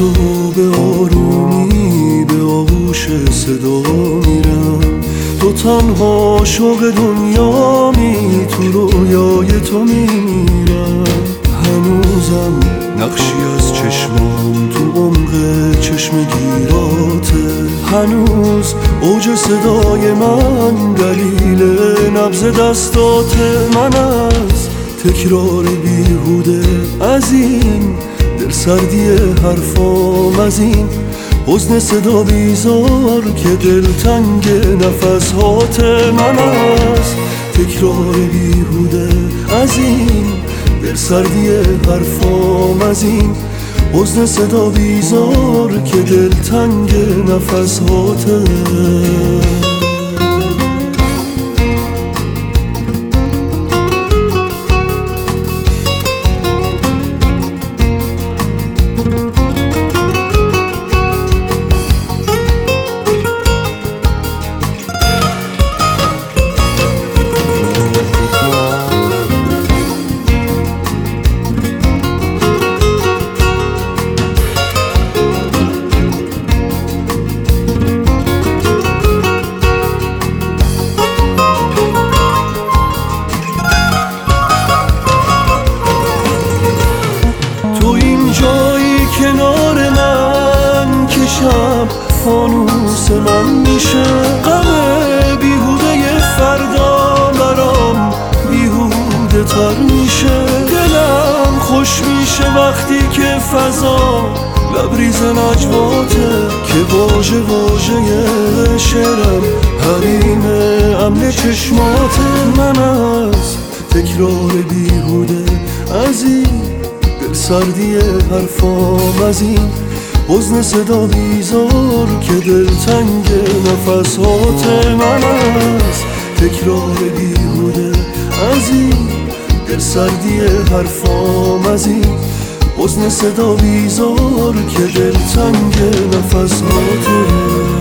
تو به آرومی به آغوش صدا میرم. تو تنها شوق دنیامی، تو رویای تو میمیرم. هنوزم نقشی از چشمام تو عمق چشم گیراته. هنوز اوج صدای من دلیل نبض دستاته. من از تکرار بیهوده، از این دل سردی حرفام، از این حزن صدا بیزار که دلتنگ نفس هاته. من از تکرار بیهوده، از این دل سردی حرفام، از این حزن صدا بیزار که دلتنگ نفس هاته. کنار من که شب فانوس من میشه، غم بیهوده فردا برام بیهوده تر میشه. دلم خوش میشه وقتی که فضا لبریز نجواته، که واژه واژه شعرم حریم امن چشماته. من از تکرار بیهوده، از این سردی حرفام، از این حزن صدا بیزار که دلتنگ نفس هاته. من از تکرار بیهوده، از این دل سردی حرفام، از این حزن صدا بیزار که دلتنگ نفس هاته.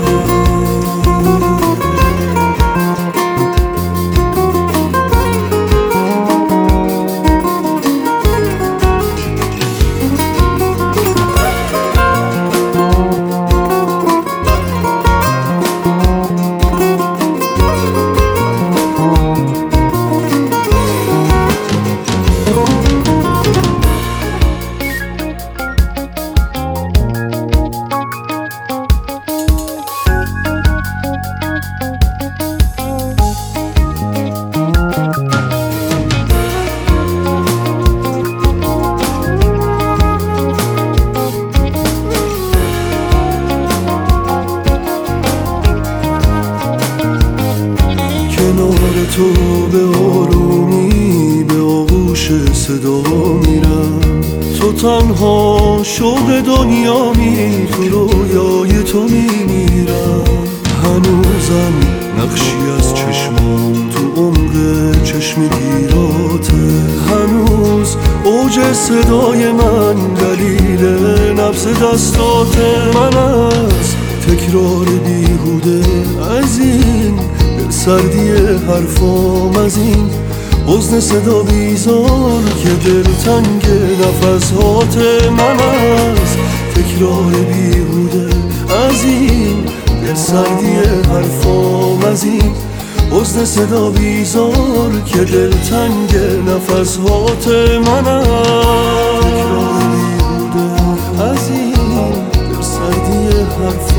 کنار تو به آرومی به آغوش صدا میرم. تو تنها شوق دنیامی، تو رویای تو میمیرم. هنوزم نقشی از چشمام تو عمق چشم گیراته. هنوز اوج صدای من دلیل نبض دستاته. من از تکرار بیهوده، از این سردی حرفام، از این حزن صدا بیزار که دلتنگ نفس هاته. من از تکرار بیهوده، از این دل سردی حرفام، از این حزن صدا بیزار که دلتنگ نفس هاته. من از تکرار بیهوده، از این دل سردی حرفام،